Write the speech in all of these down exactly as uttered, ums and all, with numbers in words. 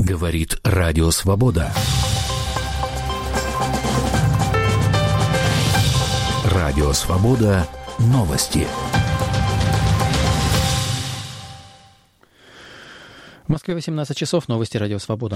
Говорит Радио Свобода. Радио Свобода. Новости. В Москве восемнадцать часов. Новости Радио Свобода.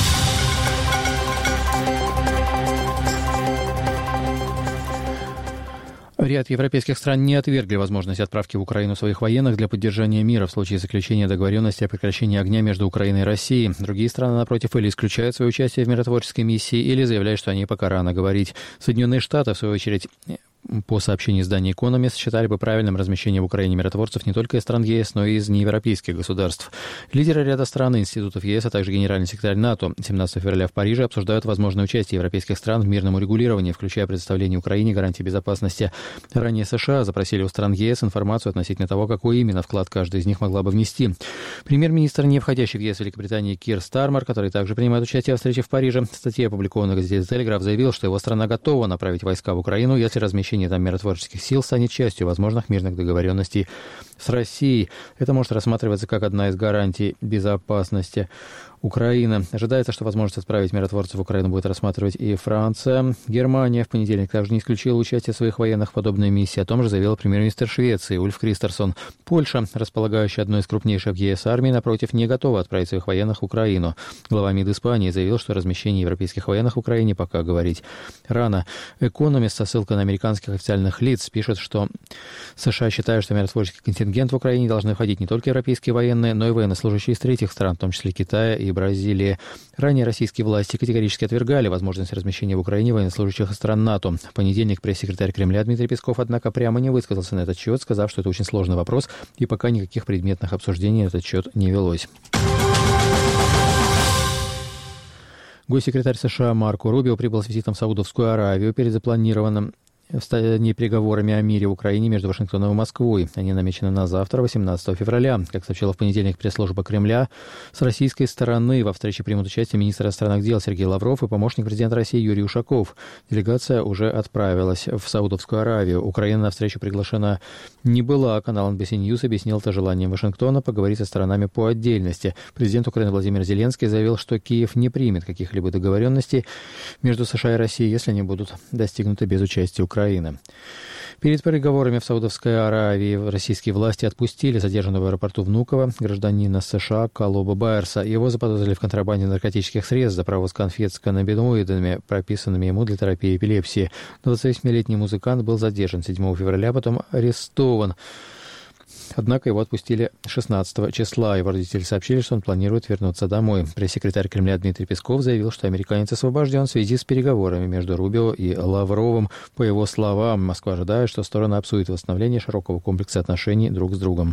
Ряд европейских стран не отвергли возможность отправки в Украину своих военных для поддержания мира в случае заключения договоренности о прекращении огня между Украиной и Россией. Другие страны, напротив, или исключают свое участие в миротворческой миссии, или заявляют, что они пока рано говорить. Соединенные Штаты, в свою очередь, по сообщению издания «Экономист», считали бы правильным размещение в Украине миротворцев не только из стран ЕС, но и из неевропейских государств. Лидеры ряда стран и институтов ЕС, а также генеральный секретарь НАТО семнадцатого февраля в Париже обсуждают возможное участие европейских стран в мирном урегулировании, включая предоставление Украине гарантий безопасности. Ранее США запросили у стран ЕС информацию относительно того, какой именно вклад каждая из них могла бы внести. Премьер-министр, не входящий в ЕС Великобритании Кир Стармер, который также принимает участие в встрече в Париже, в статье, опубликованной в газете «Телеграф», заявил, что его страна готова направить войска в Украину, если размещение там миротворческих сил станет частью возможных мирных договоренностей с Россией. Это может рассматриваться как одна из гарантий безопасности Украины. Ожидается, что возможность отправить миротворцев в Украину будет рассматривать и Франция. Германия в понедельник также не исключила участие своих военных в подобной миссии. О том же заявил премьер-министр Швеции Ульф Кристерсон. Польша, располагающая одной из крупнейших в ЕС армий, напротив, не готова отправить своих военных в Украину. Глава МИД Испании заявил, что размещение европейских военных в Украине пока говорить рано. «Экономист» со ссылкой на американских официальных лиц пишет, что США считают, что миротворческий контингент в Украине должны входить не только европейские военные, но и военнослужащие из третьих стран, в том числе Китая и Бразилии. Ранее российские власти категорически отвергали возможность размещения в Украине военнослужащих из стран НАТО. В понедельник пресс-секретарь Кремля Дмитрий Песков, однако, прямо не высказался на этот счет, сказав, что это очень сложный вопрос, и пока никаких предметных обсуждений на этот счет не велось. Госсекретарь США Марко Рубио прибыл с визитом в Саудовскую Аравию перед запланированным в стадии переговорами о мире в Украине между Вашингтоном и Москвой. Они намечены на завтра, восемнадцатого февраля. Как сообщила в понедельник пресс-служба Кремля, с российской стороны во встрече примут участие министр иностранных дел Сергей Лавров и помощник президента России Юрий Ушаков. Делегация уже отправилась в Саудовскую Аравию. Украина на встречу приглашена не была. Канал эн би си News объяснил это желанием Вашингтона поговорить со сторонами по отдельности. Президент Украины Владимир Зеленский заявил, что Киев не примет каких-либо договоренностей между США и Россией, если они будут достигнуты без участия Украины. Украины. Перед переговорами в Саудовской Аравии российские власти отпустили задержанного в аэропорту Внуково гражданина США Калоба Байерса. Его заподозрили в контрабанде наркотических средств за провоз конфет с каннабиноидами, прописанными ему для терапии эпилепсии. двадцативосьмилетний музыкант был задержан седьмого февраля, потом арестован. Однако его отпустили шестнадцатого числа. Его родители сообщили, что он планирует вернуться домой. Пресс-секретарь Кремля Дмитрий Песков заявил, что американец освобожден в связи с переговорами между Рубио и Лавровым. По его словам, Москва ожидает, что стороны обсудят восстановление широкого комплекса отношений друг с другом.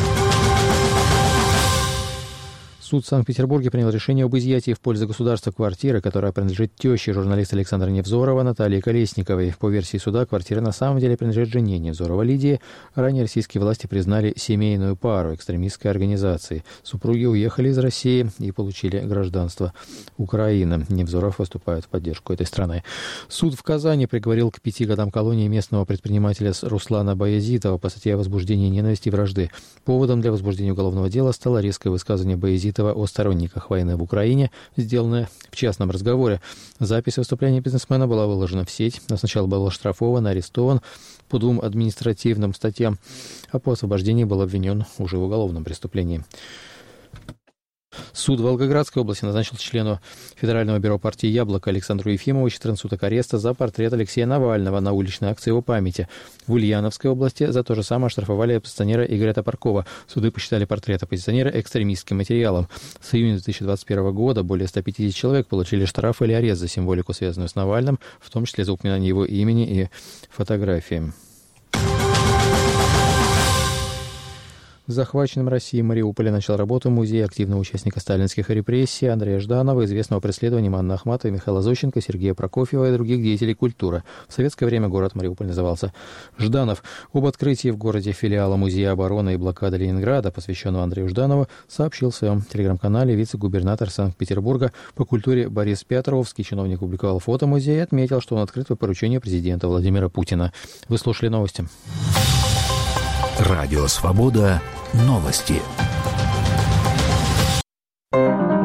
Суд в Санкт-Петербурге принял решение об изъятии в пользу государства квартиры, которая принадлежит теще журналиста Александра Невзорова Натальи Колесниковой. По версии суда, квартира на самом деле принадлежит жене Невзорова Лидии. Ранее российские власти признали семейную пару экстремистской организации. Супруги уехали из России и получили гражданство Украины. Невзоров выступает в поддержку этой страны. Суд в Казани приговорил к пяти годам колонии местного предпринимателя Руслана Баязитова по статье о возбуждении ненависти и вражды. Поводом для возбуждения уголовного дела стало резкое высказывание Баязитова о сторонниках войны в Украине, сделанное в частном разговоре. Запись выступления бизнесмена была выложена в сеть. Он сначала был оштрафован, арестован по двум административным статьям, а по освобождении был обвинен уже в уголовном преступлении. Суд Волгоградской области назначил члену Федерального бюро партии «Яблоко» Александру Ефимову четырнадцать суток ареста за портрет Алексея Навального на уличной акции его памяти. В Ульяновской области за то же самое оштрафовали оппозиционера Игоря Топоркова. Суды посчитали портрет оппозиционера экстремистским материалом. С июня две тысячи двадцать первого года более ста пятидесяти человек получили штраф или арест за символику, связанную с Навальным, в том числе за упоминание его имени и фотографии. В захваченном Россией Мариуполе начал работу музей активного участника сталинских репрессий Андрея Жданова, известного преследованием Анны Ахматовой, Михаила Зощенко, Сергея Прокофьева и других деятелей культуры. В советское время город Мариуполь назывался Жданов. Об открытии в городе филиала Музея обороны и блокады Ленинграда, посвященного Андрею Жданову, сообщил в своем телеграм-канале вице-губернатор Санкт-Петербурга по культуре Борис Пятровский. Чиновник опубликовал фото музея и отметил, что он открыт по поручению президента Владимира Путина. Вы слушали новости. Радио «Свобода». Новости.